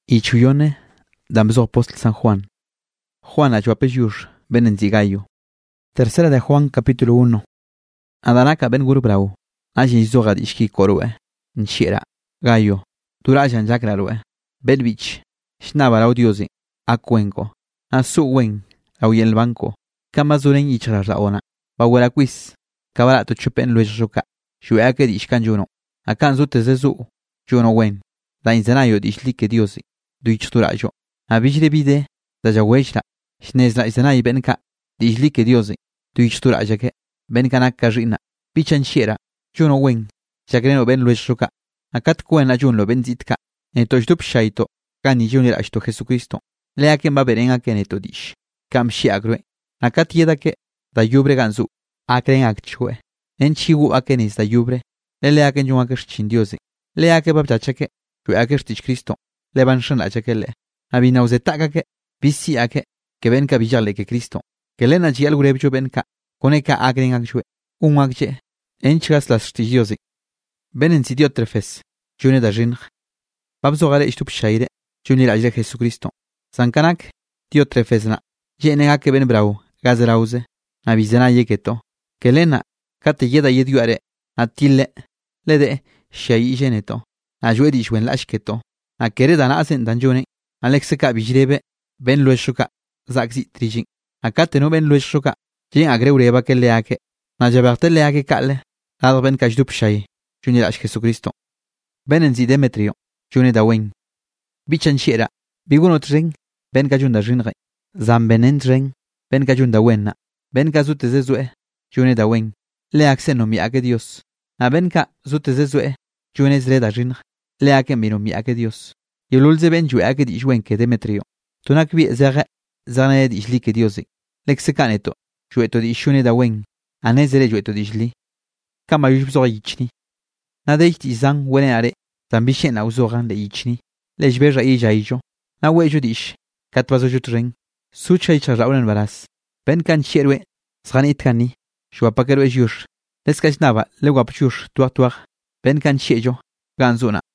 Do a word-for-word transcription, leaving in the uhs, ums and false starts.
Ichuyone, damzo apóstol San Juan. Juan ayuapeyush, benenzigayo. Tercera de Juan, capítulo uno. Adanaka ben gurbrau. Aji zogad ishki korue. Nshira. Gayo. Turajan jakrarue. Belvich. Shnabarau diosi. Akuenko. Asu wen. Auyel banco. Kamazuren ichraraona. Baweraquis. Kabarato chupen lueshuka. Shuake dishkanjuno. Akanzu tezezu. Juno wen. Da inzanayo dishlike diosi. Duichturajo. Abijre bide. Da jaweshra. Shnezla izanay benka. Dishlike diosi. Duichturajake. Benka nakajina. Pichan shiera. Juno wen. Jagreno ben lueshuka. Akat kuen ajunlo benzitka. Entojdup shaito. Kani junir ashto Jesucristo. Leaken baberen akeneto dish. Kam shiagrue. Akat yedake. Da yubre ganzu. Akren akchue. Enchigu akenis da yubre. Leleaken yuakershin diosi. Leake babchachake. Akerstich Cristo, levanshan achakele, abinauzetakake, bisiake, que venka villale que Cristo, que lena gial grebjo benka, coneka agren agchue, un agche, enchas las stigiosi. Benen sidio trefes, june da jing. Babzogale istup shaire, june la Jesucristo. Sankanak, dio trefesna, jenega que ben brau, gazrause, avizena yeketo, que lena, kate yeda yeduare, atile, lede, shai geneto. Ajue dishwen lashketo. A kere dana asen danjone. Alexeka bijrebe. Ben lueshuka. Zaxi trijin. Akate no ben lueshuka. Jin agreureba ke leake. Najabarte leake kale. Lado ben kajdup shay. Juni lash Jesucristo. Ben enzi Demetrio. Juni da wen. Bichan shiera. Biguno tring. Ben kajunda rinre. Zambenen tring. Ben kajunda wenna. Ben kazute zezue. Juni da wen. Leakse no mi ake Dios. A ben ka zute zezue. Juni zreda rinre. Leake mino mi ake Dios. Yululze ben jue ake dishwen ke Demetrio. Tunak bi zare zane dishli ke Diosi. Lexekaneto. Jue to dishune da wen. Anezere jue to dishli. Kama yujbzo yichni. Nade ichti zang wene are. Zambishe na uzoran le yichni. Lejbeja ija ijo. Na wejo dish. Katwazo jutring. Sucha icha raunen varas. Ben kan cherwe. Zane itkani. Shua pakerwe jush. Leskajnava legwap jush tuak tuak. Ben kan chejo. Ganzona.